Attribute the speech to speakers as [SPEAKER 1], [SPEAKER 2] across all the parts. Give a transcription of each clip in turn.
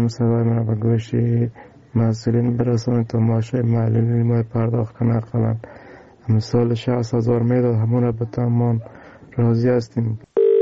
[SPEAKER 1] میکنم صدای من به گوش مسئولین برسانید تا معاشای معلولین ما پرداخت کنه. اقلا مثال 60,000 میداد همون به تمام راضی هستیم.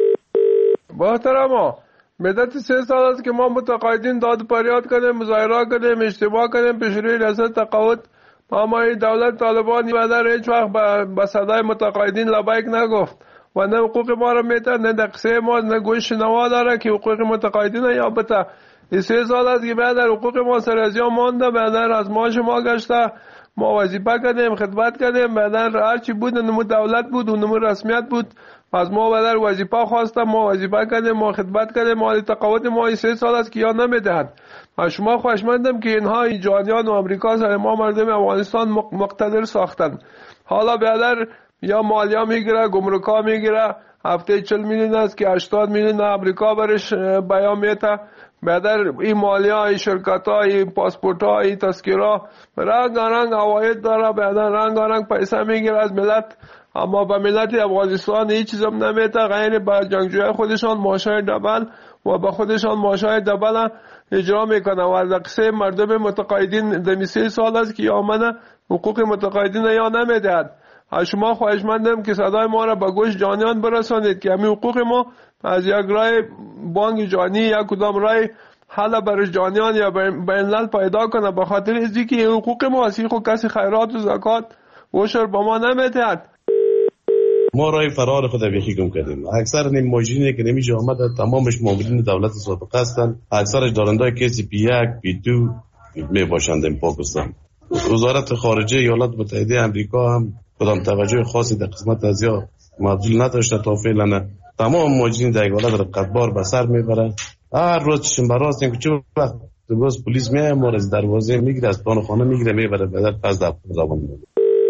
[SPEAKER 2] محترما مدت 3 سال است که ما متقاعدین داد و فریاد کردیم، مظاهره کردیم، اجتماع کردیم پیش روی ریاست تقاعد. ما دولت طالبانی و در هیچ وقت به صدای متقاعدین لبیک نگفت و نه حقوق ما را میده، نه دقیقه ما، نه گوش شنوا داره که حقوق متقاعدین یا بته. این 3 سال است که بعد حقوق ما سر از یا مانده، بعد از معاش ما گشته. ما وظیفه کردیم، خدمت کردیم، بعد هرچی بود نمو دولت بود و نمو رسمیت بود. پس ما بعد وظیفه خواستم، ما وظیفه کردیم، ما خدمت کردیم. ما تقاعد ما این 3 سال است که یا نمیدهند. شما خواهشمندم که اینها ایجادیان و امریکا سر ما مردم افغانستان مقتدر ساختن. حالا بعد یا مالیه میگیره، گمرکا میگیره، هفته 40 میلیون است که 80 میلیون امریکا برش بیان میته. بعد این مالیه، این شرکت ها، این پاسپورت ها، این تذکیرها رنگ رنگ عواید داره، بعد رنگ پیسه میگیره از ملت. اما به ملت افغانستان هیچ چیز هم نمیته غیر به جنگجوی خودشان معاشای دبل و به خودشان معاشای دبل اجرا میکنه. و از قصه مردم متقاعدین دمی 3 سال است که آمده حقوق متقاعدین یا نمیدهد. شما خواهشمندم که صدای ما را به گوش جانیان برسانید که همین حقوق ما از یک رای بانک جانی یا کدام رای حالا برش جانیان یا بین‌الملل پیدا کنه، به خاطر ازی که حقوق ما اسی خود کسی خیرات و زکات وشر به ما نمیدهد.
[SPEAKER 3] ما رای فرار خود بیخی گم کردیم. اکثر نیم ماجرینی که نمیشه آمده تمامش مامورین دولت سابق هستند. اکثرش دارنده کسی پی 1 پی 2 می باشند در پاکستان. وزارت خارجه ایالات متحده آمریکا هم کدام توجه خاصی در قسمت از یا مبذول نداشته تا فعلا. تمام ماجرین در ایالات رقتبار به سر میبره. هر روز شنبه راست که چه وقت باز پلیس میاد ما از دروازه میگیره، از پان خانه میگیره میبره بعد پس در زبان میبره.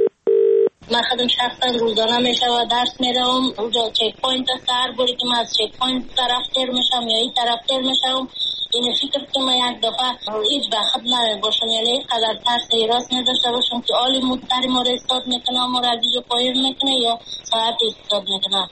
[SPEAKER 4] من خودم شخصا روزانه میشه و درس میرم اونجا چک پوینت است. هر باری که من از چک پوینت طرف تیر میشم یا این طرف تیر میشم، این فکر که من یک دفعه هیچ بخت نباشم، یعنی قدر ترس ایراس نداشته باشم که آلی مدتری ما را استاد میکنه، ما را از اینجا پایین میکنه یا ساعت استاد میکنه.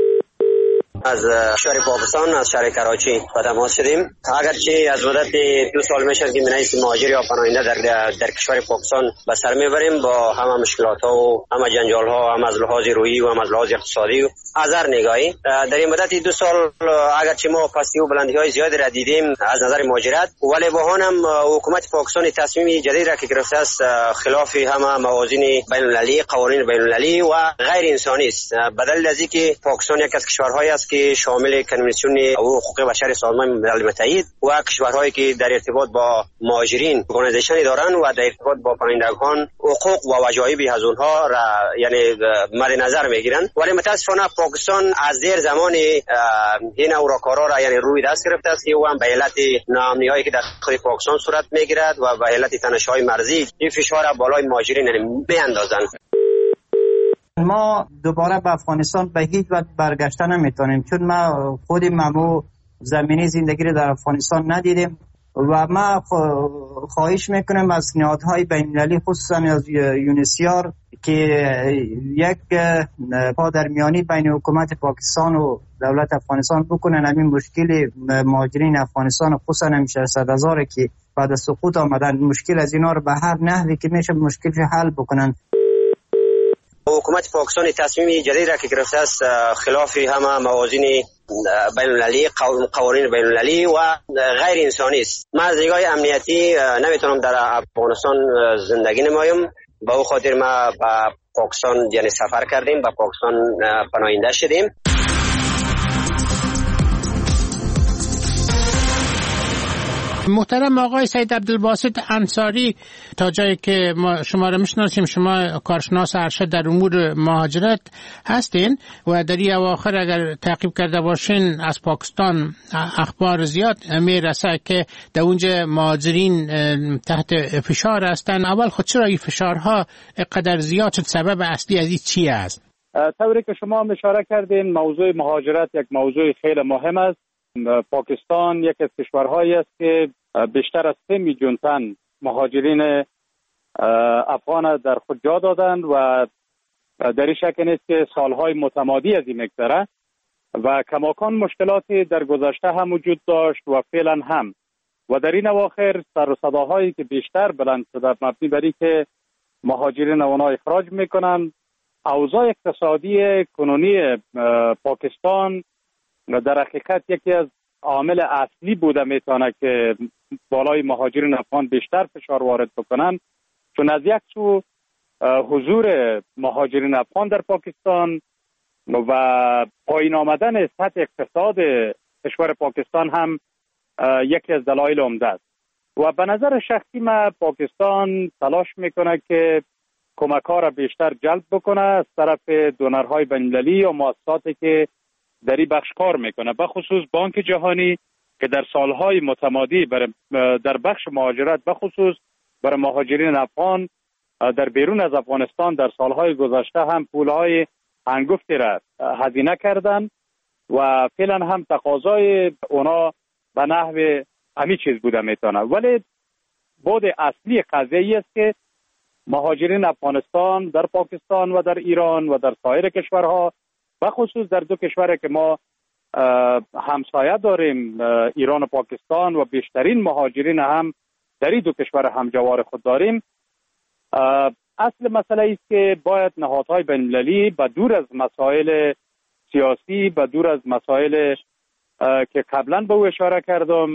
[SPEAKER 5] از شهر پاکستان، از شهر کراچی به تماس شدیم. اگرچه از مدت 2 سال میشه که منیس مهاجر یا پناهنده در کشور پاکستان به سر میبریم با همه مشکلات ها و همه جنجال ها، هم از لحاظ روحی و هم از لحاظ اقتصادی و از هر نگاهی. در این مدت 2 سال اگرچه ما پستی و بلندی های زیادی را دیدیم از نظر مهاجرت، ولی با آن هم حکومت پاکستان تصمیم جدید را که گرفته است خلاف همه موازین بین المللی، قوانین بین المللی و غیر انسانی است. بدل از اینکه پاکستان یک از کشورهایی است که شامل کنوانسیون حقوق بشر سازمان ملل متحد و کشورهایی که در ارتباط با مهاجرین ارگانیزیشنی دارند و در ارتباط با پناهندگان حقوق و وجایب از اونها را یعنی مد نظر میگیرند، ولی متاسفانه پاکستان از دیر زمان این اوراکارا را یعنی روی دست گرفته است که او هم به علت ناامنی‌هایی که در خود پاکستان صورت میگیرد و به علت تنش‌های مرزی این فشار بالای مهاجرین میاندازند.
[SPEAKER 6] ما دوباره به افغانستان به هیچ وجه برگشته نمیتونیم، چون ما خود ممو زمینی زندگی رو در افغانستان ندیدیم و ما خواهش میکنیم از نهادهای بین‌المللی خصوصا از یونیسیار که یک پادرمیانی بین حکومت پاکستان و دولت افغانستان بکنن. همین مشکل مهاجرین افغانستان خصوصا هم 600,000 که بعد از سقوط آمدن، مشکل از اینا رو به هر نحوی که میشه مشکلش حل بکنن.
[SPEAKER 5] حکومت پاکستان تصمیم جدید را که گرفته است خلاف همه موازین بین المللی، قوانین بین المللی و غیر انسانی است. من از نگاه امنیتی نمیتونم در افغانستان زندگی نمایم. به او خاطر ما به پاکستان یعنی سفر کردیم، به پاکستان پناهنده شدیم.
[SPEAKER 7] محترم آقای سید عبدالباسط انصاری، تا جایی که ما شما را میشناسیم شما کارشناس ارشد در امور مهاجرت هستین و در این اواخر اگر تعقیب کرده باشین از پاکستان اخبار زیاد میرسه که در اونجا مهاجرین تحت فشار هستن. اول خود چرا این فشارها قدر زیاد شد؟ سبب اصلی از این چی است؟
[SPEAKER 8] طوری که شما اشاره کردین موضوع مهاجرت یک موضوع خیلی مهم است. پاکستان یک از کشورهایی است که بیشتر از 3 میلیون تن مهاجرین افغان در خود جا دادند و در این شک نیست که سالهای متمادی از این میگذره و کماکان مشکلاتی در گذشته هم وجود داشت و فعلا هم و در این اواخر سر و صداهایی که بیشتر بلند شده مبنی بر اینکه مهاجرین اونا اخراج میکنن، اوضاع اقتصادی کنونی پاکستان در حقیقت یکی از عامل اصلی بوده میتونه که بالای مهاجرین افغان بیشتر فشار وارد بکنن، چون از یک سو حضور مهاجرین افغان در پاکستان و پایین آمدن سطح اقتصاد کشور پاکستان هم یکی از دلایل عمده است. و به نظر شخصی من پاکستان تلاش میکنه که کمک‌ها را بیشتر جلب بکنه از طرف دونرهای بین‌المللی و مؤسساتی که در این بخش کار میکنه، به خصوص بانک جهانی که در سالهای متمادی در بخش مهاجرت به خصوص برای مهاجرین افغان در بیرون از افغانستان در سالهای گذشته هم پولهای هنگفتی را هزینه کردن و فعلا هم تقاضای اونا به نحو همین چیز بوده میتونه. ولی بود اصلی قضیه است که مهاجرین افغانستان در پاکستان و در ایران و در سایر کشورها، به خصوص در دو کشوری که ما همسایه داریم، ایران و پاکستان، و بیشترین مهاجرین هم در این دو کشور همجوار خود داریم، اصل مسئله است که باید نهادهای بین‌المللی به دور از مسائل سیاسی، به دور از مسائل که قبلا به او اشاره کردم،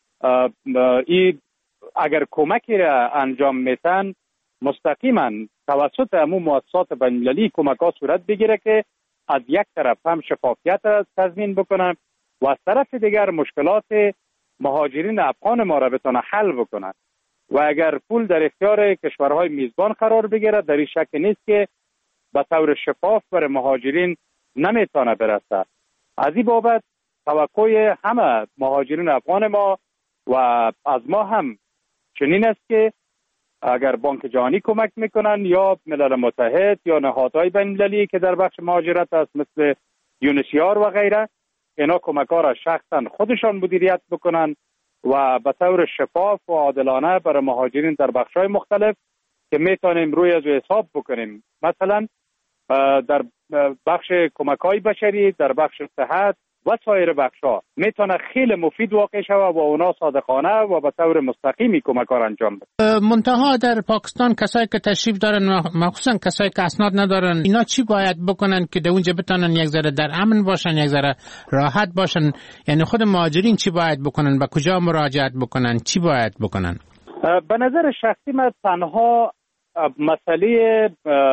[SPEAKER 8] اگر کمکی را انجام میتن مستقیما توسط همون مؤسسات بین‌المللی کمک‌ها صورت بگیره که از یک طرف هم شفافیت را تضمین بکنن و از طرف دیگر مشکلات مهاجرین افغان ما را بتونه حل بکنن. و اگر پول در اختیار کشورهای میزبان قرار بگیره، در این شک نیست که به طور شفاف برای مهاجرین نمیتونه برسه. از این بابت توقع همه مهاجرین افغان ما و از ما هم چنین است که اگر بانک جهانی کمک میکنن یا ملل متحد یا نهادهای بین‌المللی که در بخش مهاجرت است مثل یونیسیار و غیره، اینا کمک‌ها را شخصا خودشان مدیریت بکنن و به طور شفاف و عادلانه برای مهاجرین در بخش‌های مختلف که میتونیم روی از حساب بکنیم، مثلا در بخش کمک‌های بشری، در بخش صحت و سایر بخش‌ها میتونه خیلی مفید واقع شود و اونا صادقانه و به طور مستقیمی کمک‌ها را انجام بدن.
[SPEAKER 7] منتها در پاکستان کسایی که تشریف دارن، مخصوصا کسایی که اسناد ندارن، اینا چی باید بکنن که در اونجا بتونن یک ذره در امن باشن، یک ذره راحت باشن؟ یعنی خود مهاجرین چی باید بکنن؟ به کجا مراجعت بکنن؟ چی باید بکنن؟
[SPEAKER 8] به نظر شخصی من تنها مسئله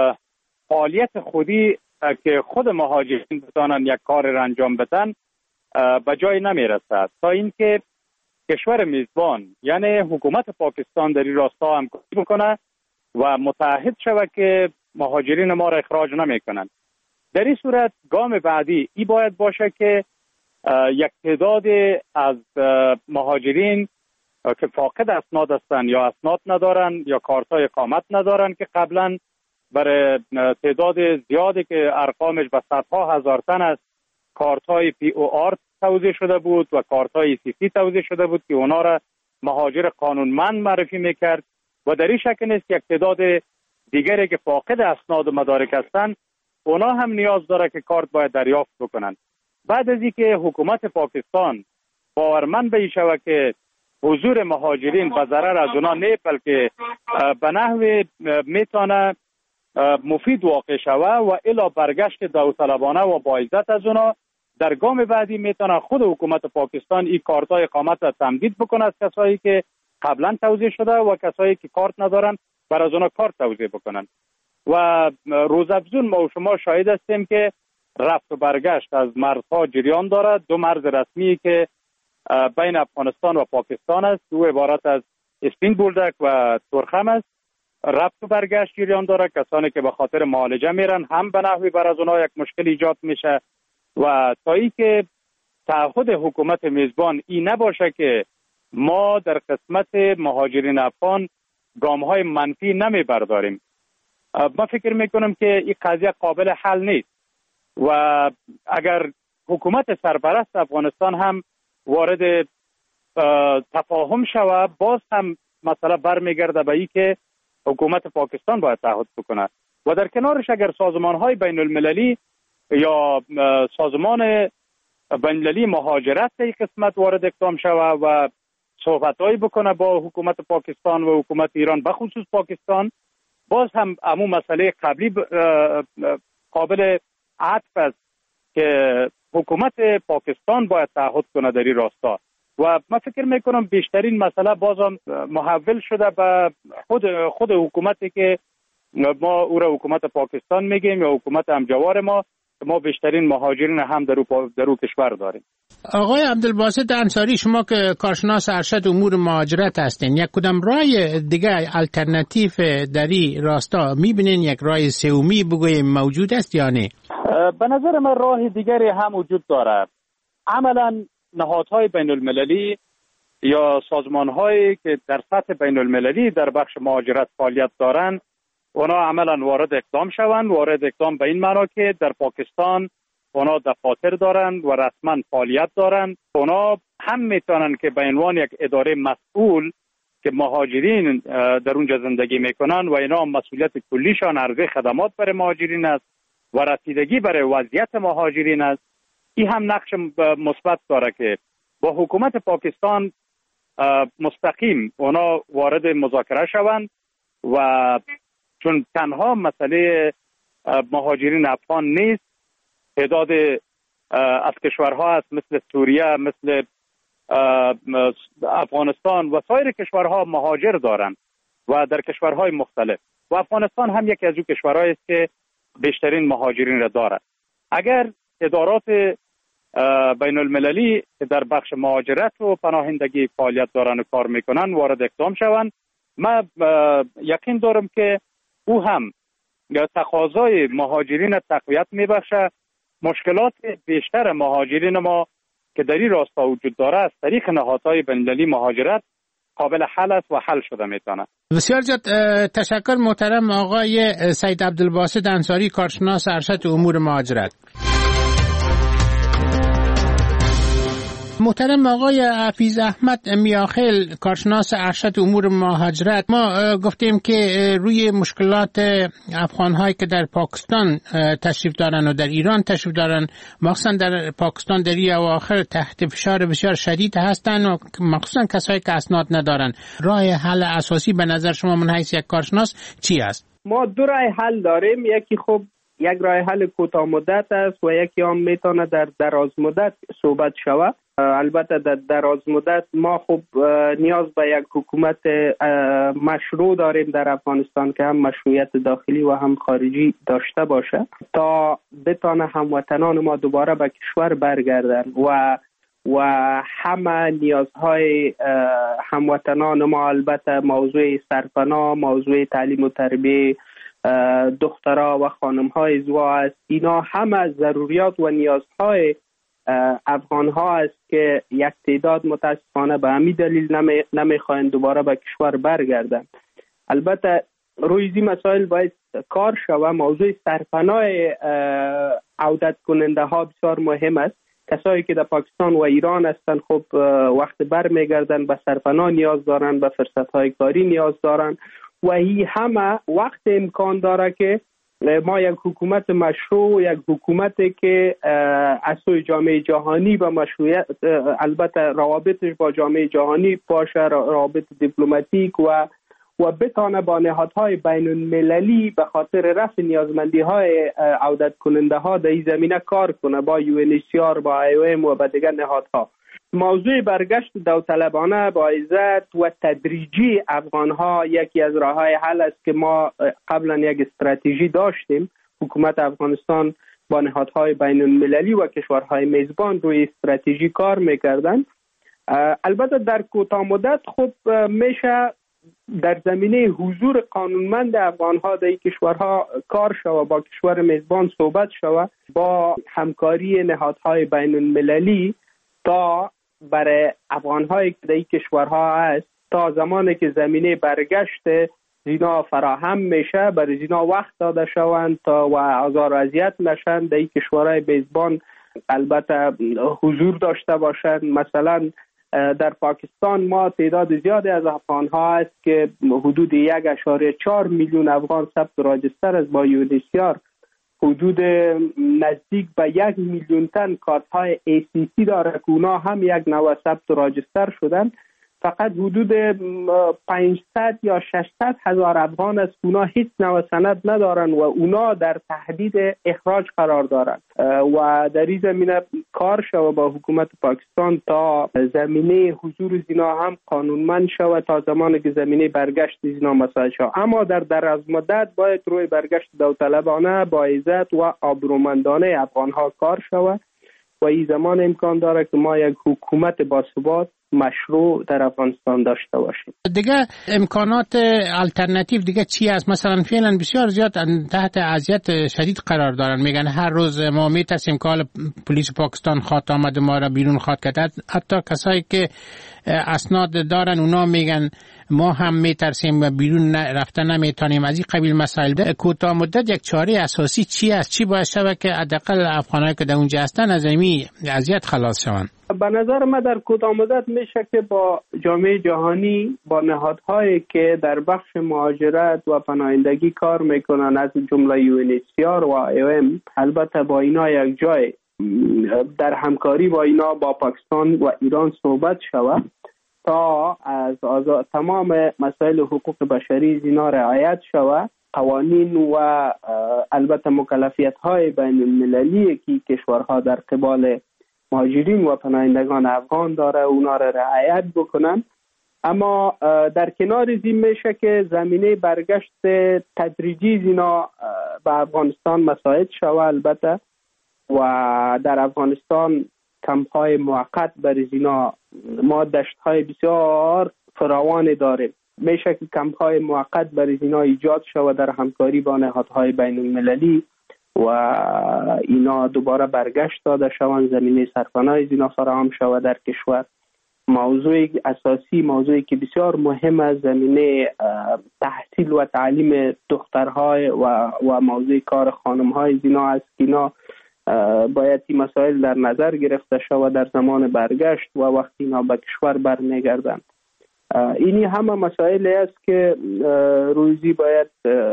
[SPEAKER 8] فعالیت خودی که خود مهاجرین بتانن یک کار را انجام بدن به جای نمیرسد تا اینکه کشور میزبان یعنی حکومت پاکستان در این راستا همکاری بکنه و متعهد شود که مهاجرین ما را اخراج نمیکنن. در این صورت گام بعدی ای باید باشه که یک تعداد از مهاجرین که فاقد اسناد هستند یا اسناد ندارن یا کارتای اقامت ندارن که قبلا برای تعداد زیادی که ارقامش به صدها هزار تن است کارت‌های POR توزیع شده بود و کارت‌های CC توزیع شده بود که اونا را مهاجر قانونمند معرفی میکرد و در این شکل نیست که یک تعداد دیگری که فاقد اسناد و مدارک هستند اونا هم نیاز داره که کارت باید دریافت بکنن. بعد از اینکه حکومت پاکستان باورمند به این شود که حضور مهاجرین به ضرر از اونا نه بلکه به نحو میتونه مفید واقع شوه و الی برگشت داوطلبانه و با عزت از اونا، در گام بعدی میتونه خود حکومت پاکستان این کارت‌های اقامت را تمدید بکنه از کسایی که قبلا توزیع شده و کسایی که کارت ندارن برای از اونا کارت توزیع بکنن. و روزافزون ما و شما شاهد هستیم که رفت و برگشت از مرزها جریان دارد. دو مرز رسمی که بین افغانستان و پاکستان است، دو عبارت از اسپین بولدک و تورخم است، رفت و برگشت جریان داره. کسانی که به خاطر معالجه میرن هم به نحوی بر از اونها یک مشکل ایجاد میشه و تا ای که تعهد حکومت میزبان این نباشه که ما در قسمت مهاجرین افغان گام‌های منفی نمیبرداریم، من فکر میکنم که این قضیه قابل حل نیست و اگر حکومت سرپرست افغانستان هم وارد تفاهم شود باز هم مسئله برمیگرده به این که حکومت پاکستان باید تعهد بکنه و در کنارش اگر سازمان‌های بین المللی یا سازمان بین المللی مهاجرت در این قسمت وارد اقدام شود و صحبتایی بکنه با حکومت پاکستان و حکومت ایران، بخصوص پاکستان، باز هم همون مسئله قبلی قابل عطف است که حکومت پاکستان باید تعهد کنه در این راستا. و من فکر میکنم بیشترین مسئله بازم محول شده به خود حکومتی که ما او را حکومت پاکستان میگیم یا حکومت همجوار ما بیشترین مهاجرین هم در او کشور داریم.
[SPEAKER 7] آقای عبدالباسط انصاری، شما که کارشناس ارشد امور مهاجرت هستین، یک کدام راه دیگه الटरनेटिव در این راستا میبینین؟ یک راه سومی بگویم موجود است یا نه؟
[SPEAKER 8] به نظر من راه دیگری هم وجود داره. عملا نهادهای بین المللی یا سازمانهایی که در سطح بین المللی در بخش مهاجرت فعالیت دارند، اونا عملا وارد اقدام به این معنا که در پاکستان اونا دفاتر دارند و رسما فعالیت دارند. اونا هم میتونن که به عنوان یک اداره مسئول که مهاجرین در اونجا زندگی میکنن و اینا مسئولیت کلیشان عرضه خدمات برای مهاجرین است و رسیدگی برای وضعیت مهاجرین است. این هم نقش مثبت داره که با حکومت پاکستان مستقیم اونا وارد مذاکره شوند و چون تنها مسئله مهاجرین افغان نیست، تعداد از کشورها هست مثل سوریه، مثل افغانستان و سایر کشورها مهاجر دارند و در کشورهای مختلف و افغانستان هم یکی از اون کشورهایی است که بیشترین مهاجرین را دارد. اگر ادارات بین المللی که در بخش مهاجرت و پناهندگی فعالیت دارن و کار میکنن وارد اقدام شوند، من یقین دارم که او هم تقاضای مهاجرین تقویت میبخشه. مشکلات بیشتر مهاجرین ما که در این راستا وجود داره از طریق نهادهای بین المللی مهاجرت قابل حل است و حل شده میتونه.
[SPEAKER 7] بسیار زیاد تشکر محترم آقای سید عبدالباسط انصاری، کارشناس ارشد امور مهاجرت. محترم آقای حفیظ احمد میاخیل، کارشناس ارشد امور مهاجرت، ما گفتیم که روی مشکلات افغان‌هایی که در پاکستان تشریف دارن و در ایران تشریف دارن، مخصوصا در پاکستان در این اواخر تحت فشار بسیار شدید هستن و مخصوصا کسایی که اسناد ندارن. راه حل اساسی به نظر شما من حیث یک کارشناس چی است؟
[SPEAKER 9] ما دو راه حل داریم. یکی خب یک راه حل کوتاه مدت است و یکی هم میتونه در دراز مدت صحبت شود. البته در دراز مدت ما خب نیاز به یک حکومت مشروع داریم در افغانستان که هم مشروعیت داخلی و هم خارجی داشته باشه تا بتانه هموطنان ما دوباره به کشور برگردن و همه نیازهای هموطنان ما، البته موضوع سرپناه، موضوع تعلیم و تربیه دخترها و خانم‌های زوا است. اینا همه ضروریات و نیازهای افغان ها است که یک تعداد متاسفانه به همین دلیل نمیخواین دوباره به کشور برگردن. البته روی این مسائل باید کار شود. موضوع سرپناه عودت کننده ها بسیار مهم است. کسایی که در پاکستان و ایران هستند خب وقت برمیگردن به سرپناه نیاز دارن، به فرصت های کاری نیاز دارن و این همه وقت امکان داره که ما یک حکومت مشروع، یک حکومتی که از سوی جامعه جهانی با مشروعیت، البته روابطش با جامعه جهانی باشه، روابط دیپلماتیک و بتانه با نهادهای بین المللی به خاطر رفع نیازمندی های عودت کننده ها در این زمینه کار کنه، با UNHCR، با IOM و با دیگر نهادها. موضوع برگشت داوطلبانه با عزت و تدریجی افغان ها یکی از راههای حل است که ما قبلا یک استراتژی داشتیم. حکومت افغانستان با نهادهای بین المللی و کشورهای میزبان روی استراتژی کار میکردن. البته در کوتاه مدت خب میشه در زمینه حضور قانونمند افغان ها در این کشورها کار شود، با کشور میزبان صحبت شود، با همکاری نهادهای بین المللی تا برای افغان‌هایی که در این کشورها هست تا زمانی که زمینه برگشت زینا فراهم میشه برای زینا وقت داده شوند تا و آزار و اذیت نشن در این کشورهای میزبان البته حضور داشته باشند. مثلا در پاکستان ما تعداد زیادی از افغان‌ها هست که حدود 1.4 میلیون افغان ثبت راجستر است با UNHCR. حدود نزدیک به 1 میلیون تن کارت های ACC داره که اونا هم یک نوع ثبت راجستر شدن. فقط حدود 500 یا 600 هزار افغان است. اونا هیچ نوع سند ندارن و اونا در تهدید اخراج قرار دارن و در این زمینه کار شود با حکومت پاکستان تا زمینه حضور زینا هم قانونمند شود تا زمانی که زمینه برگشت زینا مساعد شود. اما در دراز مدت باید روی برگشت داوطلبانه با عزت و آبرومندانه افغانها کار شود و این زمان امکان داره که ما یک حکومت باثبات مشروع در افغانستان داشته باشیم.
[SPEAKER 7] دیگه امکانات الटरनेटिव دیگه چی است؟ مثلا فعلا بسیار زیاد تحت اذیت شدید قرار دارن. میگن هر روز ما میترسیم که پلیس پاکستان خواهد آمد ما را بیرون خواهد کرد. حتی کسایی که اسناد دارن اونا میگن ما هم میترسیم بیرون رفتن نمیتونیم. از این قبیل مسائل ده کوتاه مدت یک چاره اساسی چی است؟ چی باید شود که حداقل افغانایی که در اونجا هستن از این اذیت خلاص شوند؟
[SPEAKER 9] به نظر من در کوتاه مدت میشه که با جامعه جهانی، با نهادهایی که در بخش مهاجرت و پناهندگی کار میکنن از جمله UNHCR و IOM، البته با اینا یک جای در همکاری با اینا با پاکستان و ایران صحبت شود تا از تمام مسائل حقوق بشری اینا رعایت شود. قوانین و البته مکلفیت‌های بین المللی که کشورها در قبال مهاجرین و پناهندگان افغان داره اونا را رعایت بکنن. اما در کنار این میشه که زمینه برگشت تدریجی اینا به افغانستان مساعد شود البته و در افغانستان کمپ‌های موقت برای اینا ما دشت‌های بسیار فراوان داریم. میشه که کمپ‌های موقت برای اینا ایجاد شود در همکاری با نهادهای بین المللی و اینا دوباره برگشت داده شوند، زمینه سرپناه اینا فراهم شود در کشور. موضوع اساسی، موضوعی که بسیار مهم است، زمینه تحصیل و تعلیم دخترهای و موضوع کار خانم‌های اینا است که اینا باید این مسائل در نظر گرفته شود در زمان برگشت و وقتی اینا به کشور برمیگردند. اینی همه مسائلی است که روزی باید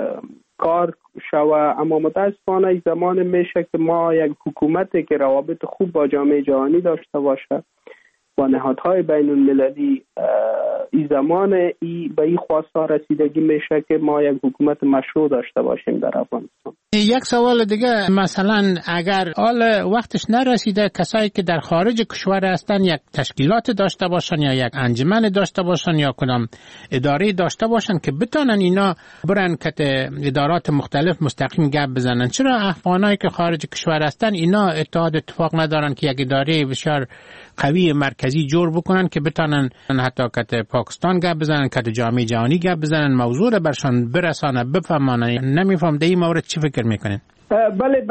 [SPEAKER 9] کار شود. اما متاسفانه زمان میشه که ما یک حکومتی که روابط خوب با جامعه جهانی داشته باشه و نهادهای بین المللی این زمان به این خواسته رسیدگی میشه که ما یک حکومت مشروع داشته باشیم در افغانستان.
[SPEAKER 7] یک سوال دیگه، مثلا اگر حال وقتش نرسیده کسایی که در خارج کشور هستن یک تشکیلات داشته باشن یا یک انجمن داشته باشن یا کدام اداره داشته باشن که بتونن اینا برن که ادارات مختلف مستقیم گپ بزنن، چرا افغانایی که خارج کشور هستن اینا اتفاق ندارن که یک اداره بسیار قوی مرکزی جور بکنن که بتونن حتی که پاکستان گپ بزنن، که جامعه جهانی گپ بزنن، موضوع رو برشان برسانه، بفهمانن؟ نمیفهم در این مورد چی فکر میکنین؟
[SPEAKER 9] بله،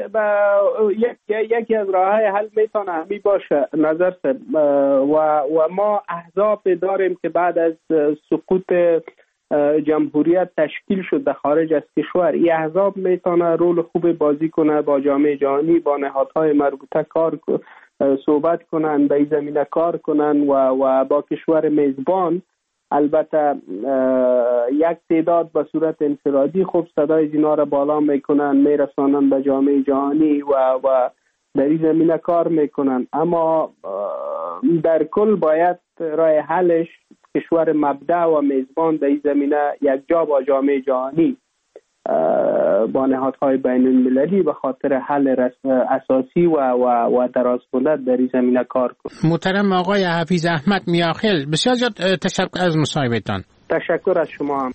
[SPEAKER 9] یکی از راه‌های حل میتونه همین باشه نظر و ما احزاب داریم که بعد از سقوط جمهوریت تشکیل شد در خارج از کشور. این احزاب میتونه رول خوب بازی کنه، با جامعه جهانی، با نهادهای مربوطه صحبت کنن، به این زمینه کار کنن و با کشور میزبان البته یک تعداد به صورت انفرادی خوب صدای اینا را بالا میکنن، میرسانن به جامعه جهانی و در این زمینه کار میکنن. اما در کل باید راه حلش کشور مبدأ و میزبان در این زمینه یک جا با جامعه جهانی با نهادهای بین المللی به خاطر حل اساسی و درازمدت در این زمینه کار کنند.
[SPEAKER 7] محترم آقای حفیظ احمد میاخیل، بسیار زیاد تشکر از مصاحبهتان.
[SPEAKER 9] تشکر از شما هم.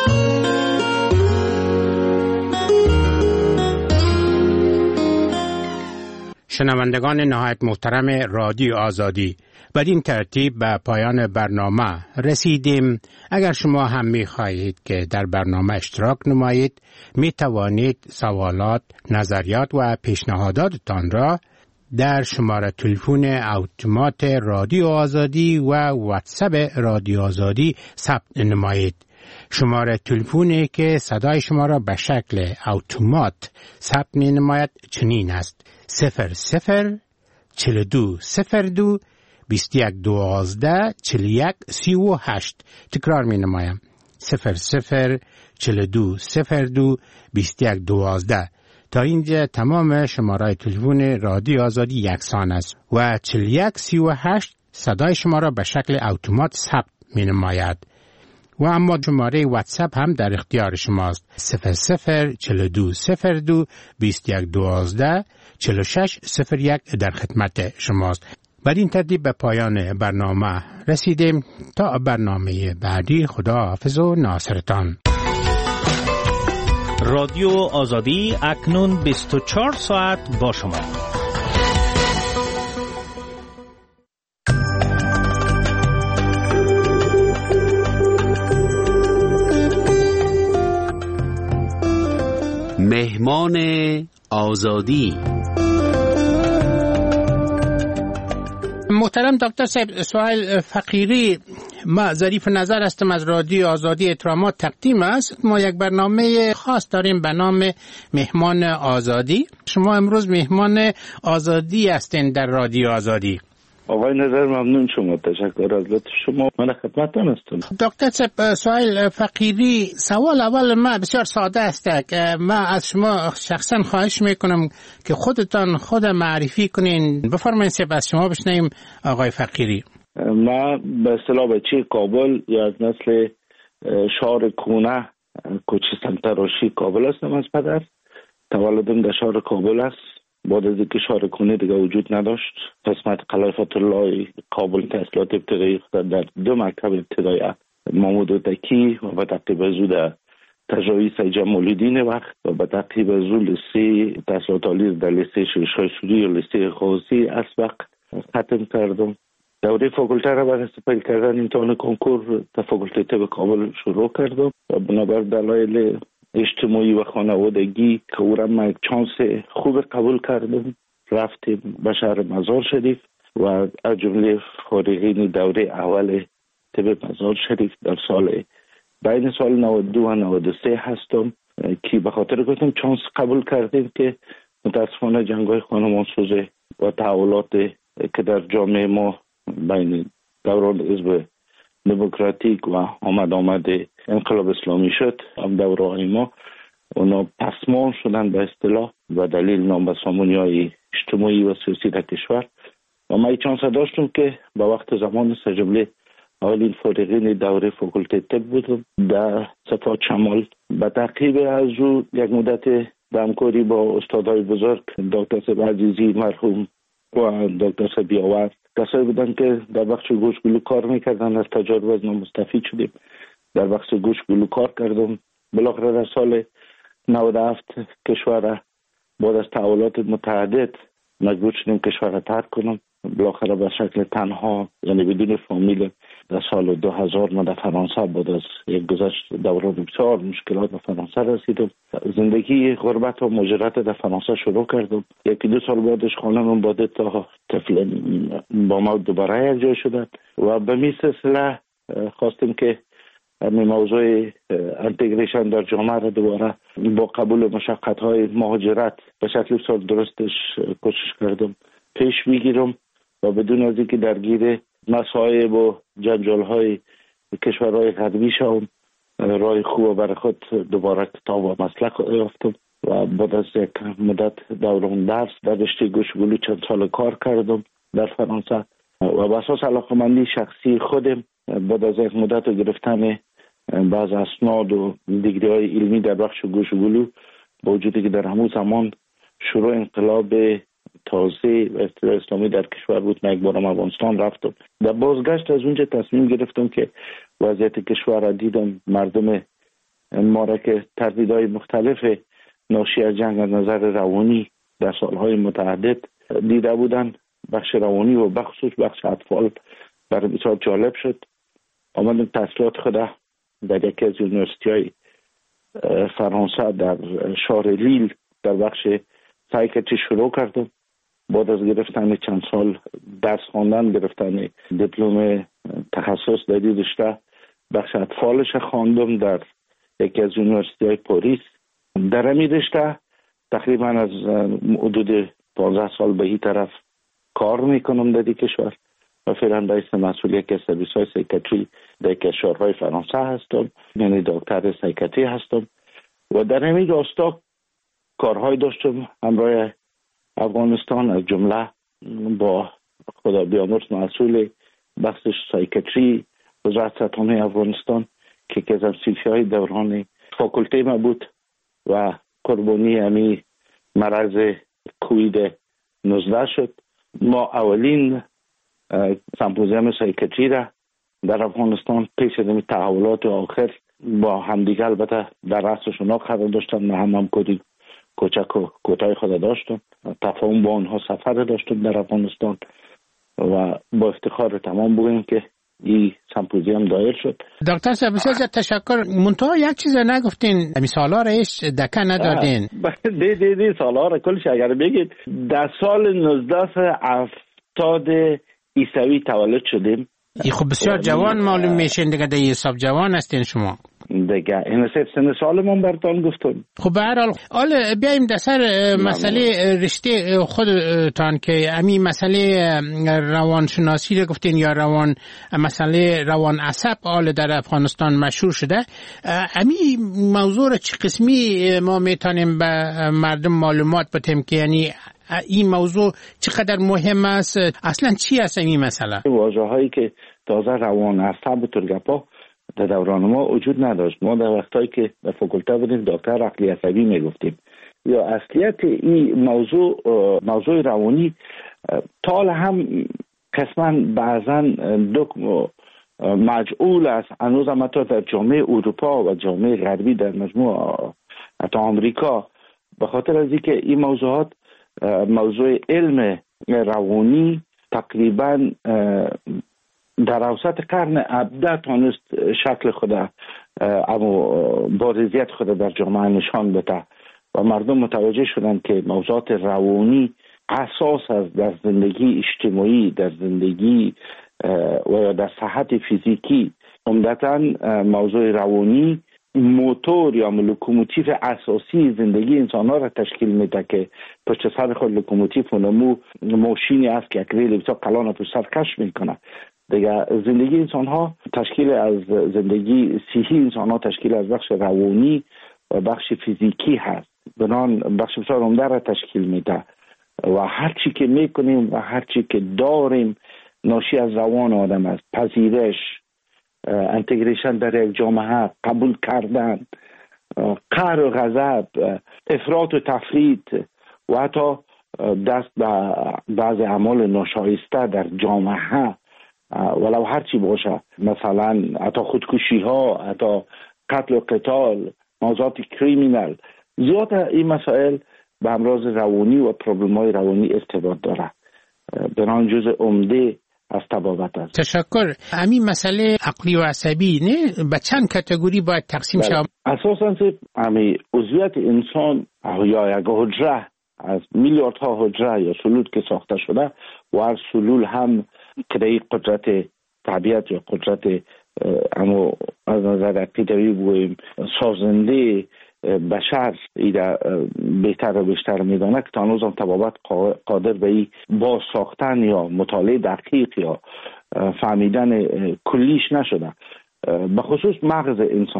[SPEAKER 7] شنوندگان نهایت محترم رادیو آزادی، بدین ترتیب به پایان برنامه رسیدیم. اگر شما هم می خواهید که در برنامه اشتراک نمایید، می توانید سوالات، نظریات و پیشنهاداتتان را در شماره تلفن اتومات رادیو آزادی و واتساپ رادیو آزادی ثبت نمایید. شماره تلفنی که صدای شما را به شکل اتومات ثبت می نماید چنین است: 00 42 02 21 12 41 38. تکرار می نمایم: 00 42 02 21 12. تا اینجا تمام شماره تلفن رادیو آزادی یکسان است و 41 38 صدای شما را به شکل اتومات ثبت می نماید. و اما شماره واتساپ هم در اختیار شماست. 004202 2112 4601 در خدمت شماست. بر این ترتیب به پایان برنامه رسیدیم. تا برنامه بعدی، خدا حافظ و ناصرتان.
[SPEAKER 10] رادیو آزادی اکنون 24 ساعت با شما.
[SPEAKER 11] مهمان آزادی.
[SPEAKER 7] محترم دکتر صاحب، سوال فقیری، ما ظریف نظر هستم از رادیو آزادی احترامات تقدیم است. ما یک برنامه خاص داریم به نام مهمان آزادی. شما امروز مهمان آزادی هستین در رادیو آزادی.
[SPEAKER 12] آقای نظر ممنون شما، تشکر از لطف شما. من خدمتتون هستم.
[SPEAKER 7] دکتر صاحب، سوال فقیری، سوال اول ما بسیار ساده است که ما از شما شخصا خواهش میکنم که خودتان خود معرفی کنین. بفرمایید صاحب، از شما بشنویم آقای فقیری.
[SPEAKER 12] ما به اصطلاح بچه کابل یا از نسل شهر کونه کوچه سنتراشی کابل هستم. از پدر تولدم در شهر کابل است. بعد از اینکه شهر کونه دیگه وجود نداشت، قسمت قلعه فتح الله کابل تحصیلات ابتدایی خود در 2 مکتب ابتدایی محمود وتکی و به تعقیب از او در تجاوی سید جمال الدین وقت و به تعقیب از او لیسه تحصیلات عالی در لیسه شاه سوری و لیسه خوزی اسبق ختم کردم. دوره فاکولته را برای سپری کردن امتحان کنکور در فاکولته طب کابل شروع کردم و بنابر دلایل اجتماعی و خانوادگی که او را من یک چانس خوب قبول کردم، رفتیم به شهر مزار شریف و از جمله فارغین دوره اول طب مزار شریف در بین سال 92 و 93 هستم که به خاطر گفتم چانس قبول کردیم که متاسفانه جنگ‌های خانمانسوز و تحولات که در جامعه ما بین دوران حزب دموکراتیک و آمد انقلاب اسلامی شد، هم دورهای ما اونا پسمان شدن به اصطلاح و دلیل نابسامونی‌های اجتماعی و سیاسی در کشور و من چانس داشتم که با وقت زمان سجمله اولین فارغین دوره فاکولته طب بودم در صفات شمال. به تعقیب از او یک مدت همکاری با استادای بزرگ دکتر صاحب عزیزی مرحوم و دکتر صاحب بیاور، کسایی بودن که در بخش گوش گلو کار میکردن. از تجارب از ما مستفید شدیم، در بخش گوش گلو کار کردم. بالاخره در سال 97 کشور بعد از تحولات متعدد مجبور شدیم کشور را ترک کنم. بالاخره به شکل تنها، یعنی بدون فامیل، در سال 2000 من در فرانسه بعد از یک گذشت دوران بسیار مشکلات به فرانسه رسیدم. زندگی غربت و مهاجرت در فرانسه شروع کردم. 1-2 سال بعدش خانمم بعد تا طفل با ما دوباره یک جای شدن و به می سلسله خواستیم که همین موضوع انتگریشن در جامعه را دوباره با قبول مشقت‌های مهاجرت به شکل بسیار درستش کوشش کردم پیش بگیرم و بدون از اینکه درگیر مصائب و جنجال‌های کشورهای غربی شوم، راه خوب برای خود دوباره کتاب و مسلک یافتم و بعد از یک مدت دوران درس در رشته گوشگلو چند سال کار کردم در فرانسه و به اساس علاقه‌مندی شخصی خودم بعد از یک مدت گرفتن بعض اسناد و دیگری‌های علمی در بخش گوشگلو، با وجودی که در همون زمان شروع انقلاب تازه و اصطلاح اسلامی در کشور بود، من یک بارم افغانستان رفتم. در بازگشت از اونجا تصمیم گرفتم که وضعیت کشور را دیدم، مردم ما را که تردیدهای مختلف ناشی از جنگ از نظر روانی در سالهای متعدد دیده بودن، بخش روانی و بخصوص بخش اطفال برای بسیار جالب شد. آمدم تحصیلات خود در یکی از یونیورسیتی‌های فرانسه در شهر لیل در بخش سایکاتری شروع کردم. بعد از گرفتن چند سال درس خواندن، گرفتن دیپلم تخصص در این رشته، بخش اطفالش خواندم در یکی از یونیورسیتی‌های پاریس. در این رشته تقریبا از حدود 15 سال به این طرف کار میکنم در این کشور و فعلا رئیس مسئول یکی از سرویس‌های سایکاتری در کشورهای فرانسه هستم، یعنی دکتر سایکاتری هستم و در همین راستا کارهای داشتم همراه افغانستان، از جمله با خدا بیامرز مسئول بخش سایکاتری وزارت سرطان افغانستان که از های دوران فاکولته ما بود و قربانی امی مرض کووید 19 شد. ما اولین سمپوزیوم سایکاتری را در افغانستان پیش از تحولات آخر با همدیگه البته در رأس شناخت قرار داشتن. ما هم کودی کوچک و کوتاه خود داشتم، تفاهم با آنها سفر داشتم در افغانستان و با افتخار تمام بگویم که این سمپوزیوم دایر شد.
[SPEAKER 7] دکتر صاحب بسیار تشکر. منتها یک چیز نگفتین، مثالا را هیچ دکه ندادین.
[SPEAKER 12] دی سالا را کلش اگر بگید در سال 1970 عیسوی تولد شدیم.
[SPEAKER 7] خب بسیار جوان معلوم میشین دیگه، در حساب جوان هستین شما
[SPEAKER 12] دیگه. این سن سالمون براتون گفتم.
[SPEAKER 7] خب به هر حال بیایم در سر مسئله رشته خودتان که امی مسئله روانشناسی رو گفتین یا مسئله روان عصب حال در افغانستان مشهور شده. امی موضوع رو چه قسمی ما میتونیم به مردم معلومات بدیم که یعنی این موضوع چقدر مهم است، اصلا چی است این مسئله؟
[SPEAKER 12] واژه‌هایی که تازه روان عصب ترگپا در دوران ما وجود نداشت. ما در وقتایی که در فاکولته بودیم دکتر عقلی عصبی میگفتیم. یا اصلیت این موضوع روانی تال هم قسما بعضا مجعول است. هنوز هم حتی در جامعه اروپا و جامعه غربی در مجموع حتی آمریکا، به خاطر از اینکه این موضوعات موضوع علم روانی تقریبا در اوسط قرن 17 تانست شکل خود اما بارزیت خود در جامعه نشان بده و مردم متوجه شدند که موضوعات روانی اساس است در زندگی اجتماعی، در زندگی و یا در صحت فیزیکی. عمدتاً موضوع روانی موتور یا لوکوموتیو اساسی زندگی انسان ها را تشکیل میده که پشت سر خود لوکوموتیو و ماشینی است که یک ریل بسیار کلان پشت سر کش میکنه دیگه. زندگی انسان ها تشکیل از زندگی صحی انسان ها تشکیل از بخش روانی و بخش فیزیکی هست. بنان بخش بسیار عمده را تشکیل میده و هر چی که میکنیم و هر چی که داریم ناشی از روان آدم است. پذیرش، انتگریشن در یک جامعه، قبول کردن، قهر و غضب، افراط و تفرید و حتی دست به بعض اعمال ناشایسته در جامعه ولو هر چی باشه، مثلا حتی خودکشی ها، حتی قتل و قتال، موضوعات کریمینال. زیاد این مسائل به امراض روانی و پروبلم های روانی ارتباط داره. بنابراین جزء عمده از طبابت است.
[SPEAKER 7] تشکر. همین مسئله عقلی و عصبی نه به چند کاتگوری باید تقسیم شود؟
[SPEAKER 12] اساساً همین عضویت انسان یا یک حجره از میلیاردها حجره یا سلول که ساخته شده و هر سلول هم که قدرت طبیعت یا قدرت اما از نظر عقیدوی بگوییم سازنده بشر ایده بهتر و بیشتر میدانه که تا هنوز هم طبابت قادر به این باز ساختن یا مطالعه دقیق یا فهمیدن کلیش نشده. به خصوص مغز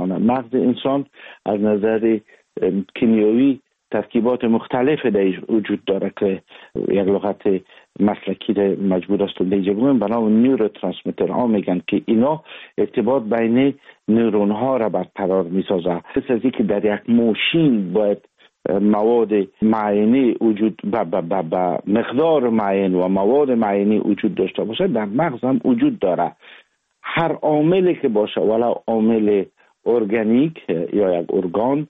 [SPEAKER 12] انسان از نظر کیمیایی ترکیبات مختلف درش وجود داره که یک لغت مسلکی مجبور است دیگه بگویم به نام نیوروترانسمیتر ها میگن که اینا ارتباط بین نورون ها را برقرار میسازه. مثل اینکه در یک ماشین باید مواد معینی وجود با مقدار معین و مواد معینی وجود داشته باشه، در مغز هم وجود داره. هر عاملی که باشه ولو عامل ارگانیک یا یک ارگان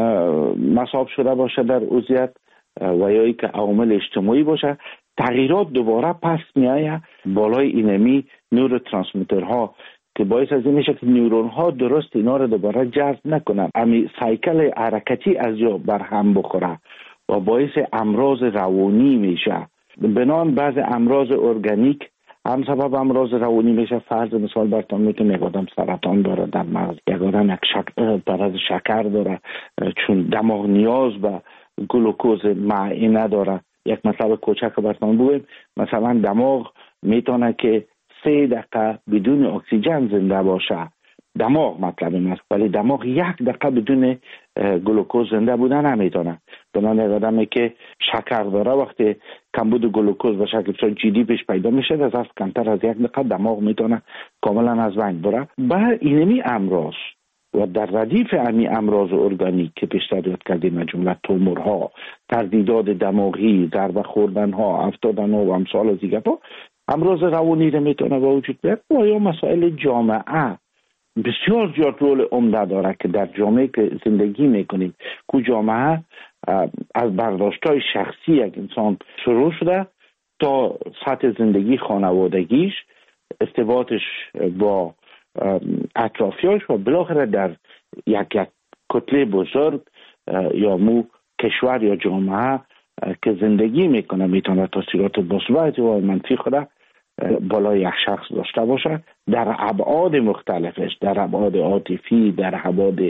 [SPEAKER 12] مصاب شده باشه در عضویت و یا که عوامل اجتماعی باشه، تغییرات دوباره پس میایه بالای اینمی نوروترانسمیترها که باعث از این میشه که نورون ها درست اینا رو دوباره جذب نکنن، امی سایکل حرکتی از جا برهم بخوره و باعث امراض روانی میشه. بنان بعض امراض ارگانیک هم سبب امراض روانی میشه. فرض مثال براتون میتونم یک آدم سرطان داره در مغز، یک آدم مرض شکر داره چون دماغ نیاز به گلوکوز معین نداره. یک مثال کوچک براتون بگم، مثلا دماغ میتونه که 3 دقیقه بدون اکسیژن زنده باشه. دماغ مطلب است، ولی دماغ 1 دقیقه بدون گلوکوز زنده بودن نمیتونه. مثلا یک آدمی که شکر داره وقتی کمبود گلوکوز به شکل بسیار جدی پیش پیدا میشه از کمتر از 1 دقیقه دماغ میتونه کاملا از بین بره. به اینمی امراض و در ردیف امی امراض ارگانیک که پیشتر یاد کردیم، جمله تومورها، تردیدات دماغی، ضربه خوردنها، افتادنها و امثال دیگر امراض روانی رو میتونه به وجود بیاره. و یا مسائل جامعه بسیار زیاد رول عمده داره که در جامعه که زندگی میکنیم که جامعه از برداشت‌های شخصی یک انسان شروع شده تا سطح زندگی خانوادگیش، ارتباطش با اطرافیاش و بالاخره در یک کتله بزرگ یا کشور یا جامعه که زندگی میکنه میتونه تاثیرات مثبت و منفی خود بالای یک شخص داشته باشه در ابعاد مختلفش، در ابعاد عاطفی، در ابعاد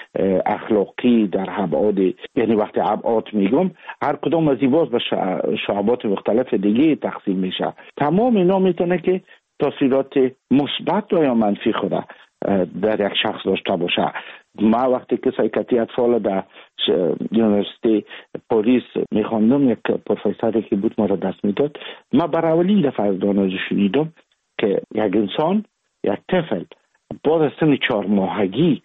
[SPEAKER 12] اخلاقی، در ابعاد، یعنی وقتی ابعاد میگم هر کدام از این باز به شعبات مختلف دیگه تقسیم میشه. تمام اینا میتونه که تاثیرات مثبت یا منفی خود در یک شخص داشته باشه. ما وقتی که سایکاتری اطفال در یونیورسیتی پاریس میخواندم، یک پروفسوری که بود ما را دست میداد، ما برای اولین دفعه از دانشجو شنیدم که یک انسان، یک طفل بعد از سن 4 ماهگی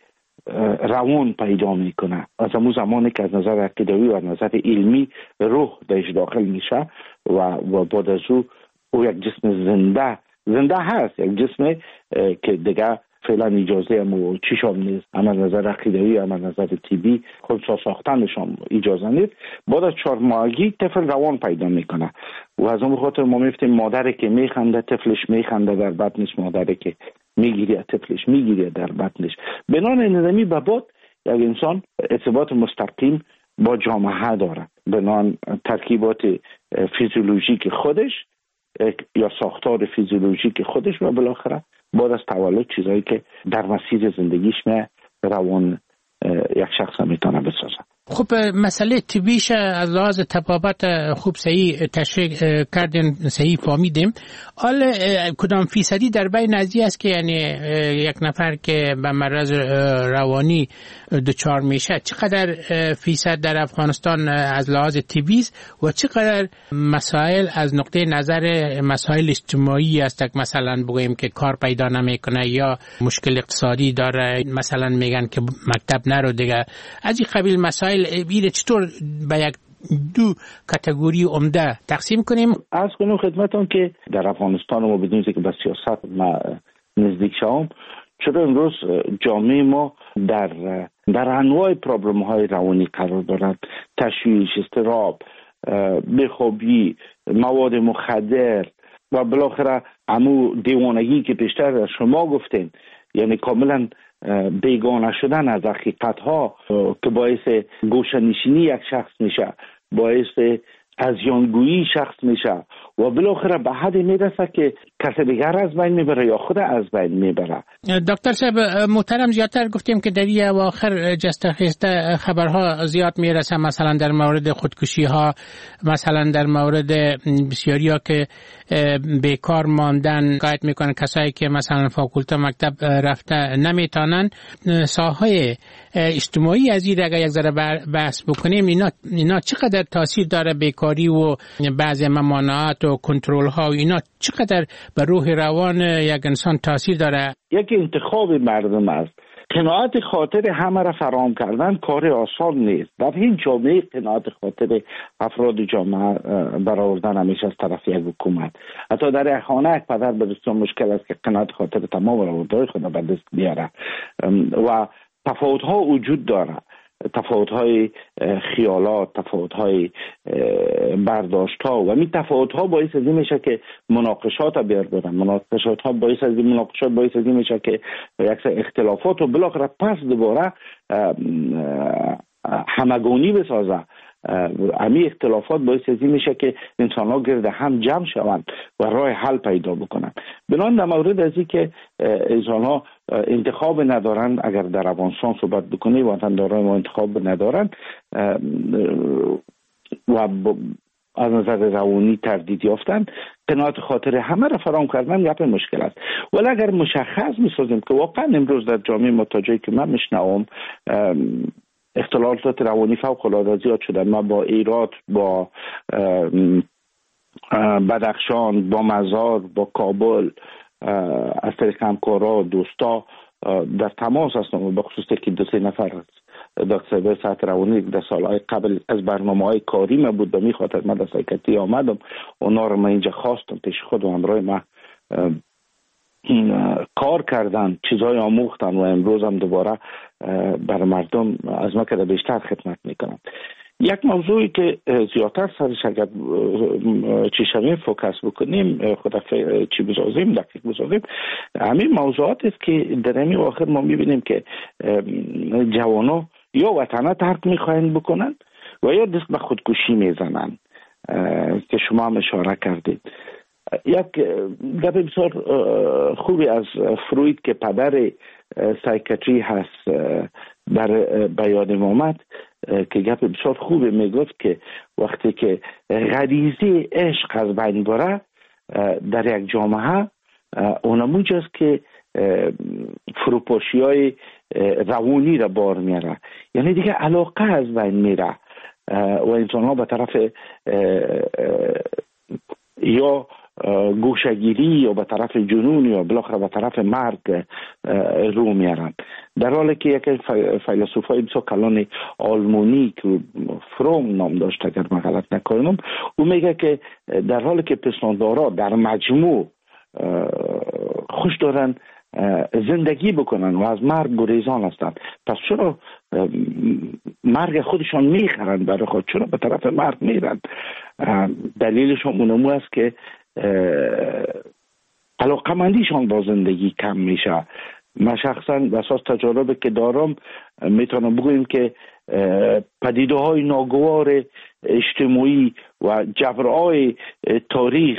[SPEAKER 12] روان پیدا میکنه. از همون زمانی که از نظر عقیدوی و از نظر علمی روح درش داخل میشه و بعد از او یک جسم زنده هست، یک جسم که دیگه فعلا اجازه هم چیشام نیست، اما نظر عقیدوی اما نظر طبی خودسا ساختنشان اجازه نیست. بعد از 4 ماهگی طفل روان پیدا میکنه و از اون خاطر ما میفتیم مادری که میخنده طفلش میخنده در بطنش، مادری که میگیره طفلش میگیره در بطنش. بنان نظامی به بعد یک انسان ارتباط مستقیم با جامعه داره، بنان ترکیبات فیزیولوژیک خودش یا ساختار فیزیولوژیک خودش و بالاخره بعد از تولد چیزایی که در مسیر زندگیش روان یک شخص میتونه بسازه.
[SPEAKER 7] خب مسئله طبیش از لحاظ طبابت خوب صحیح تشریح کردیم، صحیح فهمیدیم. حالا کدام فیصدی در بین ازی است که یعنی یک نفر که به مرض روانی دچار میشه چقدر فیصد در افغانستان از لحاظ طبی است و چقدر مسائل از نقطه نظر مسائل اجتماعی است، مثلا بگوییم که کار پیدا نمیکنه یا مشکل اقتصادی داره، مثلا میگن که مکتب نرو دیگه، از این قبیل مسائل بیره چطور به یک دو کاتگوری عمده تقسیم کنیم؟
[SPEAKER 12] از کنم خدمتون که در افغانستان ما بدون که به سیاست ما نزدیک شوم، چرا امروز جامعه ما در انواع پرابلم های روانی قرار دارد، تشویش، اضطراب، بیخوابی، مواد مخدر و بالاخره امو دیوانگی که پیشتر شما گفتین، یعنی کاملا بیگانه شدن از حقیقت ها که باعث گوشه‌نشینی یک شخص میشه، باعث ازیانگویی شخص میشه و بالاخره به حد میرسه که کسی دیگر از بین میبره یا خود از بین میبره.
[SPEAKER 7] دکتر صاحب محترم، زیادتر گفتیم که در این اواخر جسته خسته خبرها زیاد میرسه، مثلا در مورد خودکشی ها، مثلا در مورد بسیاری ها که بیکار ماندن، قاید میکنن کسایی که مثلا فاکولته مکتب رفته نمیتونن. ساحه اجتماعی از این اگر یک ذره بحث بکنیم، اینا چقدر تاثیر داره؟ بیکاری و بعضی ممانعات و کنترل ها و اینا چقدر به روح روان یک انسان تاثیر داره؟
[SPEAKER 12] یک انتخاب مردم است. قناعت خاطر همه را فراهم کردن کار آسان نیست. در این جامعه قناعت خاطر افراد جامعه برآوردن همیشه از طرف یک حکومت. حتی در یک خانه یک پدر بسیار مشکل است که قناعت خاطر تمام آوردهای خود به دست بیاره و تفاوت ها وجود داره، تفاوت‌های خیالات، تفاوت‌های برداشت‌ها و این تفاوت‌ها باعث از این میشه که مناقشات بیار برن، مناقشات‌ها باعث از این میشه که یک سری اختلافات و بالاخره پس دوباره همگونی بسازه. امی اختلافات باعث از این میشه که انسان‌ها گرد هم جمع شوند و راه حل پیدا بکنند. بنابراین در مورد از این که انسان‌ها انتخاب ندارن، اگر در افغانستان صحبت بکنی وطنداران ما انتخاب ندارن و از نظر روانی تردید یافتن، قناعت خاطر همه را فراهم کردن گپ مشکل است. ولی اگر مشخص می‌سازیم که واقعا امروز در جامعه ما تا جایی که من میشنوم اختلالات روانی فوق العاده زیاد شده. ما با ایرات، با بدخشان، با مزار، با کابل از طریق همکارا دوستا در تماس هستم، به خصوص که 2-3 نفر دکتر سطح روانی در سالهای قبل از برنامه‌های کاری ما بود، به می خاطر من در سایکاتری آمدم، اونا رو من اینجا خواستم پیش خود و همراه ما کار کردن، چیزای آموختن و امروز هم دوباره بر مردم از ما که بیشتر خدمت میکنن. یک موضوعی که زیادتر سرش اگر چی شویم فوکس بکنیم، خود چی بسازیم، دقیق بسازیم، همین موضوعات است که در همین آخر ما میبینیم که جوانا یا وطنه ترک میخواین بکنن و یا دست به خودکشی میزنن که شما هم اشاره کردید. یک گپ بسیار خوبی از فروید که پدر سایکاتری هست به یادم آمد که گپ بسیار خوبی میگفت که وقتی که غریزه عشق از بین بره در یک جامعه، اونمونجاست که فروپاشی های روانی را بار میاره، یعنی دیگه علاقه از بین میره و انسان ها به طرف یا گوشگیری یا به طرف جنون یا بالاخره به طرف مرگ رو میارن. در حالی که یک فیلسوفای بسیار کلان آلمانی که فروم نام داشت اگر من غلط نکنم، او میگه که در حالی که پستاندارا در مجموع خوش دارن زندگی بکنن و از مرگ گریزان هستند، پس چرا مرگ خودشان میخرن برای خود؟ چرا به طرف مرگ میرن؟ دلیلشون اونمو است که علاقمندیشان با زندگی کم میشه. من شخصا بساس تجاربی که دارم میتونم بگویم که پدیده های ناگوار اجتماعی و جبرهای تاریخ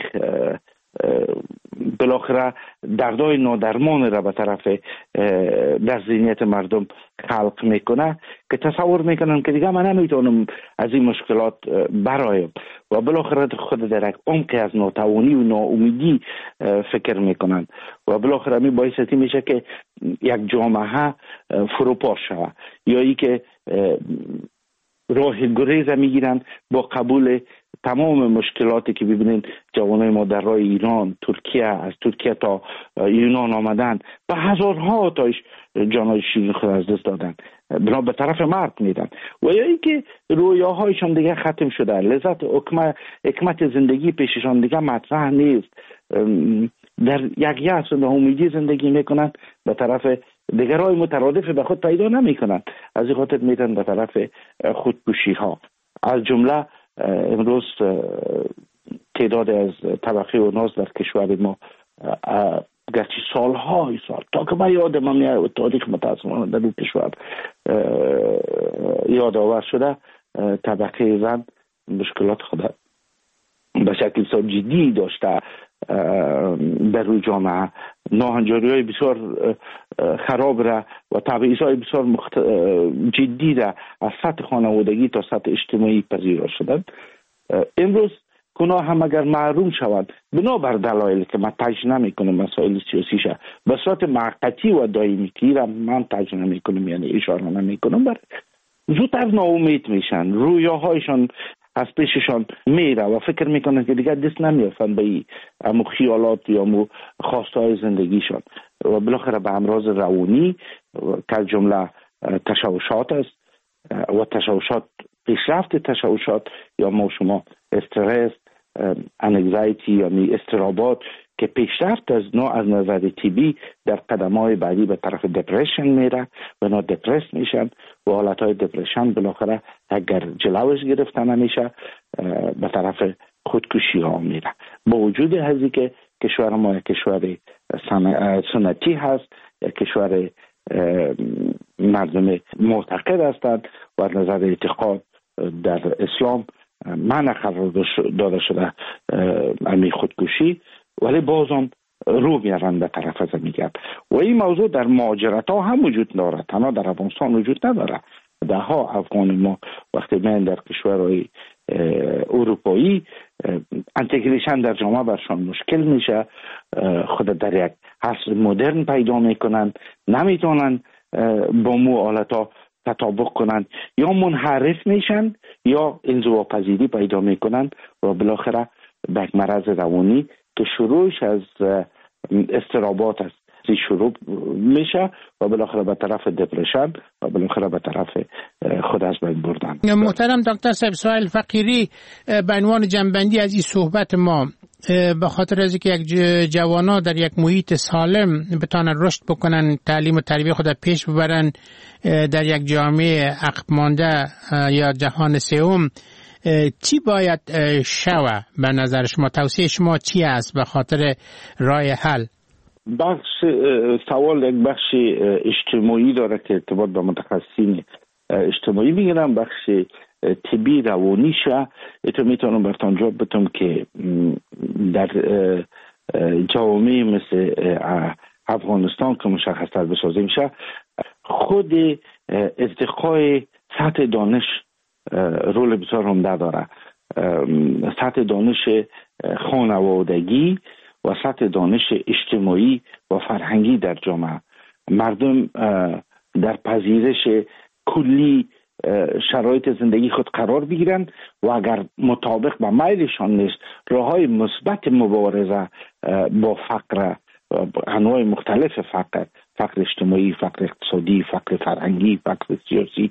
[SPEAKER 12] بالاخره دردهای نادرمان را به طرف در ذهنیت مردم خلق میکنه که تصور میکنن که دیگه من نمیتونم از این مشکلات برایم و بالاخره خود در یک عمقی از ناتوانی و ناامیدی فکر میکنن و بالاخره می باعث میشه که یک جامعه فروپاش شود یا ای که راه گریز میگیرن با قبول تمام مشکلاتی که ببینید جوانای ما در راه ایران، ترکیه، از ترکیه تا یونان آمدن و هزارها تایش جانای شیرین خود از دست دادن، بنا به طرف مرگ میدن و یا اینکه رویاهایشان دیگه ختم شده، لذت حکمت زندگی پیششان دیگه مطرح نیست، در یک یأس و امیدی زندگی میکنن، به طرف دیگرای مترادف به خود پیدا نمیکنن، از این خاطر میرن به طرف خودکشی ها. از جمله امروز تعداد از طبقه و ناز در کشور ما گرچه سالهای سال تا که من یادم میاد تاریخ متاسفانه در این کشور یادآور شده، طبقه زن مشکلات خود به شکل بسیار جدی داشته در روی جامعه، ناهنجاری های بسیار خراب را و تبعیض های بسیار جدی را از سطح خانوادگی تا سطح اجتماعی پذیرا شدند. امروز گناه هم اگر محروم شود بنابر دلایل که من تجزیه نمیکنم مسائل سیاسی شه به صورت موقتی و دائمی که را من تجزیه نمیکنم، یعنی اشاره نمیکنم، بر زودتر ناامید میشن، رویاهایشان از پیششان میره و فکر میکنن که دیگه دست نمیافن به امو خیالات یا امو خواستهای زندگیشان و بالاخره به امراض روانی که جمله تشوشات است و تشوشات، پیشرفت تشوشات یا ما شما استرس، انگزایتی یعنی اضطرابات که پیشرفت از نوع از نظر طبی در قدم‌های بعدی به طرف دپرشن میره و نا دپرس میشن و حالتهای دپرشن بالاخره اگر جلوش گرفته نمیشه به طرف خودکشی ها میره. با وجود هزی که کشور ما یک کشور سنتی هست، یک کشور مردم معتقد هستند و از نظر اعتقاد در اسلام منع قرار داده شده امی خودکشی، ولی بازم رو میارن به طرف از میگن و این موضوع در مهاجرت ها هم وجود داره، تنها در افغانستان وجود نداره. ده ها افغان ما وقتی من در کشورهای اروپایی انتگریشن در جامعه برشان مشکل میشه، خود در یک عصر مدرن پیدا میکنن، نمیتونن با مو آلتا تطابق کنند یا منحرف میشن یا انزواپذیری پیدا میکنن و بالاخره به مرض روانی که شروعش از اضطرابات است شروع میشه و بالاخره به طرف دپرشن و بالاخره به طرف خود از بین بردن.
[SPEAKER 7] محترم دکتر صاحب، سوال فقیری به عنوان جنبندی از این صحبت ما، به خاطر از اینکه یک جوانا در یک محیط سالم بتونن رشد بکنن، تعلیم و تربیت خود پیش ببرن در یک جامعه عقب مانده یا جهان سوم، چی باید شوه به نظر شما؟ توصیه شما چی است به خاطر راه حل؟
[SPEAKER 12] بخش سوال یک بخش اجتماعی داره که ارتباط با متخصصین اجتماعی میگیرم، بخش طبی روانی شه. اتو میتونم براتون جواب بدم که در جوامع مثل افغانستان که مشخص‌تر بسازیم شه، خود ارتقای سطح دانش رول بسیار عمده داره. سطح دانش خانوادگی و سطح دانش اجتماعی و فرهنگی در جامعه، مردم در پذیرش کلی شرایط زندگی خود قرار بگیرن و اگر مطابق با میلشان نیست، راههای مثبت مبارزه با فقر، انواع مختلف فقر اجتماعی، فقر اقتصادی، فقر فرهنگی، فقر سیاسی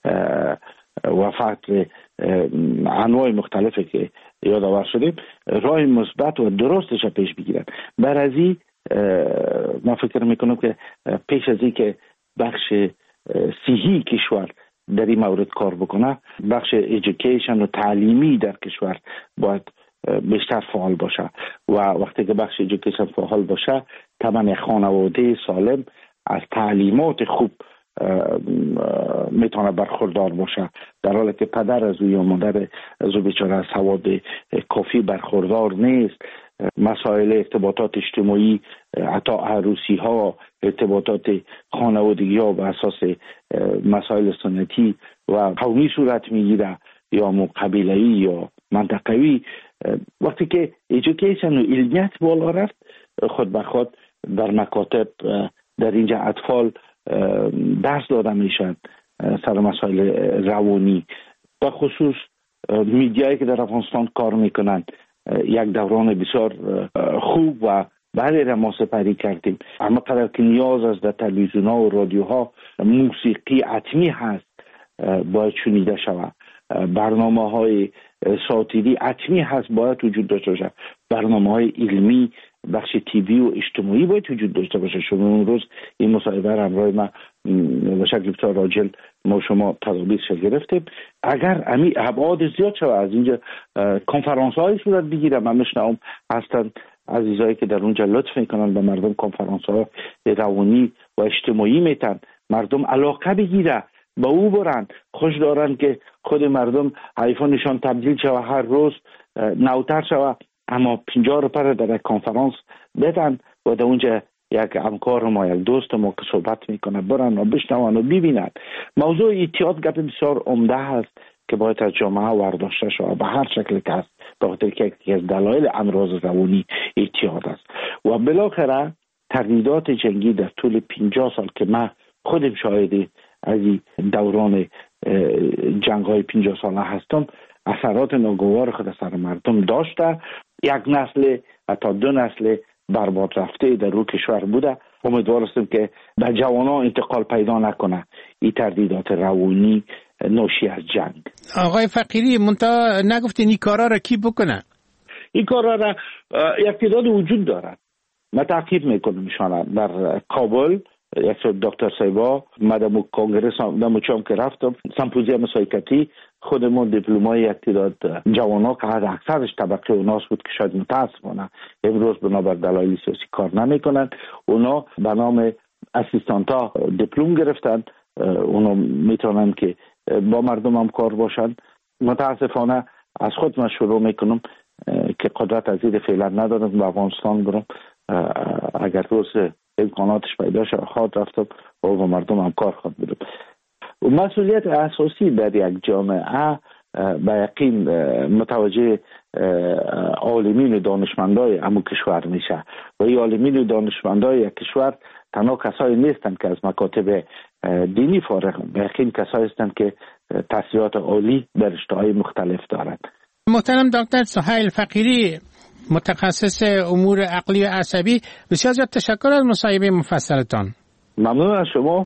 [SPEAKER 12] و فقر انواع مختلفی که یادآور شدیم، راه مثبت و درستش پیش بگیرن. برازی من فکر میکنم که پیش از این که بخش صحی کشور در این مورد کار بکنه، بخش ایژوکیشن و تعلیمی در کشور باید بیشتر فعال باشه و وقتی که بخش ایژوکیشن فعال باشه، طبعا خانواده سالم از تعلیمات خوب میتونه برخوردار باشه، در حالی که پدر از او یا مادر از او بیچاره از سواد کافی برخوردار نیست. مسائل ارتباطات اجتماعی، حتی عروسی ها، ارتباطات خانوادگی ها به اساس مسائل سنتی و قومی صورت میگیره یا قبیله‌ای یا منطقوی. وقتی که ایژوکیشن و علمیت بالا رفت، خود به خود در مکاتب در اینجا اطفال درس داده میشن سر مسائل روانی. به خصوص میدیایی که در افغانستان کار میکنن یک دوران بسیار خوب و بله را ما سپری کردیم. اما قدر که نیاز است در تلویزیون ها و رادیوها موسیقی حتمی هست باید شنیده شود، برنامه های ساتیری حتمی هست باید وجود داشته باشه، برنامه های علمی بخش تیوی و اجتماعی باید وجود داشته باشه. اون روز این مصاحبه را همراه ما به شکل بسیار راجل ما شما تدابیرش گرفتیم. اگر امی ابعاد زیاد شود از اینجا کنفرانس های صورت بگیره، من میشنم هستن عزیزایی که در اونجا لطف میکنن به مردم کنفرانس ها روانی و اجتماعی میتن، مردم علاقه بگیره با او برن، خوش دارن که خود مردم حیفانشان تبدیل شود، هر روز نوتر شود، اما 50 روپیه در یک کنفرانس بدن و در اونجا یک همکار ما، یک دوست ما که صحبت میکنه برن و بشنون و ببینن. موضوع اعتیاد گپ بسیار عمده هست که باید از جامعه ورداشته شود به هر شکل که هست، به خاطر که یکی از دلایل امراض روانی اعتیاد است. و بالاخره تردیدات جنگی در طول 50 سال که من خودم شاهد از دوران جنگ های 50 ساله هستم، اثرات ناگوار خود سر مردم داشته. یک نسل حتی 2 نسل برباد رفته در روی کشور بوده. امیدوار هستم که به جوانان انتقال پیدا نکنه این تردیدات روانی ناشی از جنگ.
[SPEAKER 7] آقای فقیری، منتها نگفتین این کارا را کی بکنه؟ این
[SPEAKER 12] کارا را یک تعداد وجود دارد. من تعقیب میکنم ایشان در کابل. یک دکتر سیبا مدام کنگره دموچام که رفتم سمپوزیوم سایکاتری، خودمون دیپلمای یک تعداد جوانا که از اکثرش طبقه اوناس بود که شاید متاسفانه امروز بنابر دلایل سیاسی کار نمیکنن، اونا به نام اسیستانتا دیپلم گرفتن، اونا میتونن که با مردم هم کار باشن. متاسفانه از خود من شروع میکنم که قدرت از این فعلا ندارم به افغانستان برم، اگر روز امکاناتش پیدا شد خواهد رفتم و با مردم هم کار خواهد بدم. مسئولیت اساسی در یک جامعه به یقین متوجه عالمین و دانشمندای همون کشور میشه و این عالمین و دانشمندای یک کشور تنها کسایی نیستند که از مکاتب دینی فارغ، به یقین کسایی هستند که تحصیلات عالی در رشته‌های مختلف دارند.
[SPEAKER 7] محترم دکتر سهیل فقیری، متخصص امور عقلی و عصبی، بسیار زیاد تشکر از مصاحبه مفصلتان.
[SPEAKER 12] ممنون از شما.